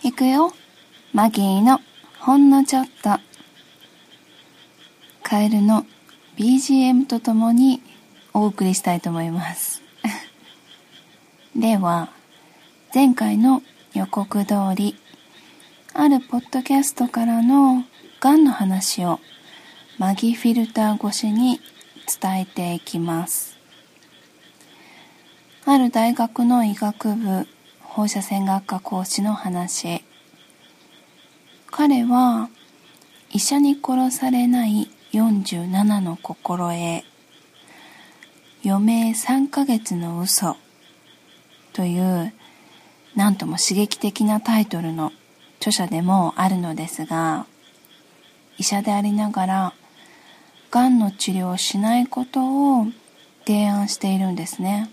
いくよ。マギーのほんのちょっと。カエルの BGM とともにお送りしたいと思います。では、前回の予告通り、あるポッドキャストからのがんの話をマギフィルター越しに伝えていきます。ある大学の医学部放射線学科講師の話。彼は医者に殺されない47の心得、余命3ヶ月の嘘というなんとも刺激的なタイトルの著者でもあるのですが、医者でありながらがんの治療をしないことを提案しているんですね。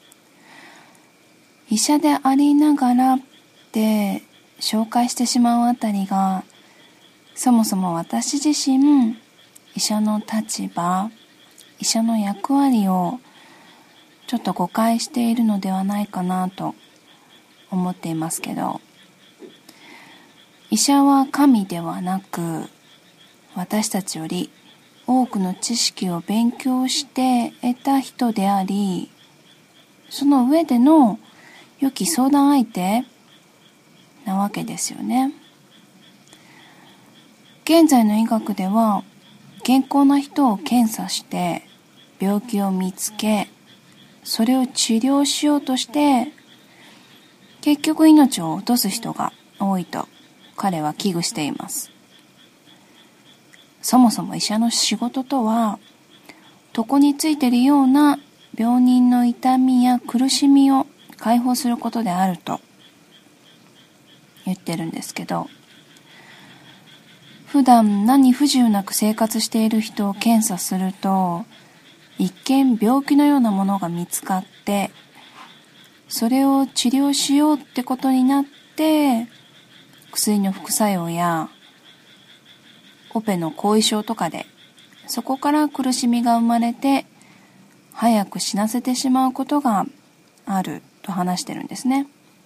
医者でありながらって紹介してしまうあたりが、そもそも私自身医者の立場、医者の役割をちょっと誤解しているのではないかなと思っていますけど、医者は神ではなく、私たちより多くの知識を勉強して得た人であり、その上での良き相談相手なわけですよね。現在の医学では健康な人を検査して病気を見つけ、それを治療しようとして結局命を落とす人が多いと彼は危惧しています。そもそも医者の仕事とは、床についているような病人の痛みや苦しみを解放することであると言ってるんですけど、普段何不自由なく生活している人を検査すると、一見病気のようなものが見つかって、それを治療しようってことになって、薬の副作用やオペの後遺症とかで、そこから苦しみが生まれて早く死なせてしまうことがあると話してるんですね。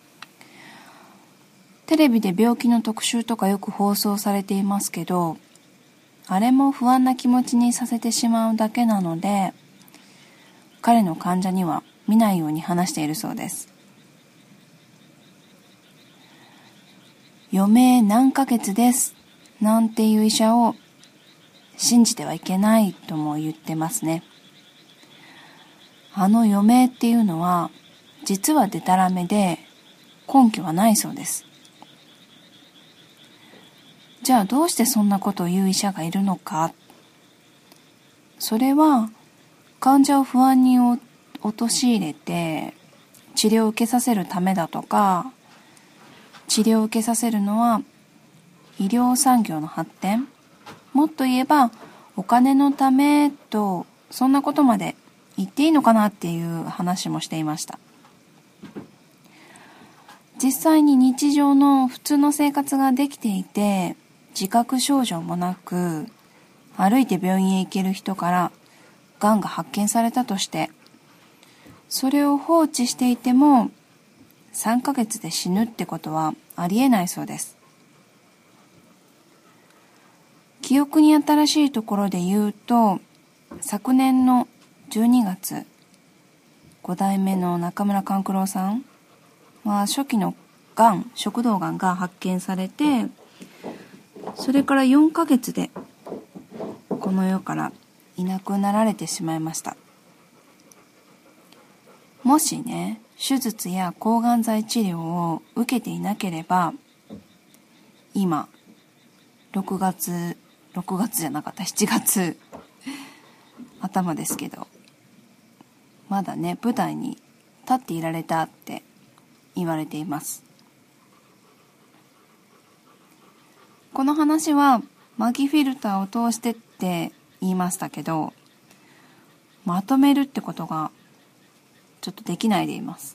テレビで病気の特集とかよく放送されていますけど、あれも不安な気持ちにさせてしまうだけなので、彼の患者には見ないように話しているそうです。余命何ヶ月ですなんていう医者を信じてはいけないとも言ってますね。あの余命っていうのは実はデタラメで根拠はないそうです。じゃあどうしてそんなことを言う医者がいるのか。それは患者を不安に陥れて治療を受けさせるためだとか、治療を受けさせるのは医療産業の発展、もっと言えばお金のためと、そんなことまで言っていいのかなっていう話もしていました。実際に日常の普通の生活ができていて、自覚症状もなく歩いて病院へ行ける人からがんが発見されたとして、それを放置していても3ヶ月で死ぬってことはありえないそうです。記憶に新しいところで言うと、昨年の12月、5代目の中村勘九郎さんは初期のがん、食道がんが発見されて、それから4ヶ月でこの世からいなくなられてしまいました。もしね、手術や抗がん剤治療を受けていなければ、今7月頭ですけど、まだね、舞台に立っていられたって言われています。この話はマギフィルターを通してって言いましたけど、まとめるってことがちょっとできないでいます。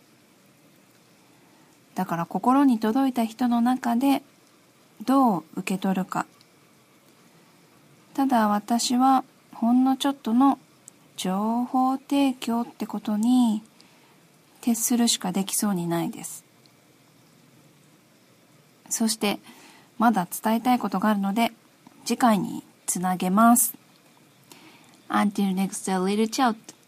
だから心に届いた人の中でどう受け取るか。ただ私はほんのちょっとの情報提供ってことに徹するしかできそうにないです。 そしてまだ伝えたいことがあるので次回につなげます。Until next little chat.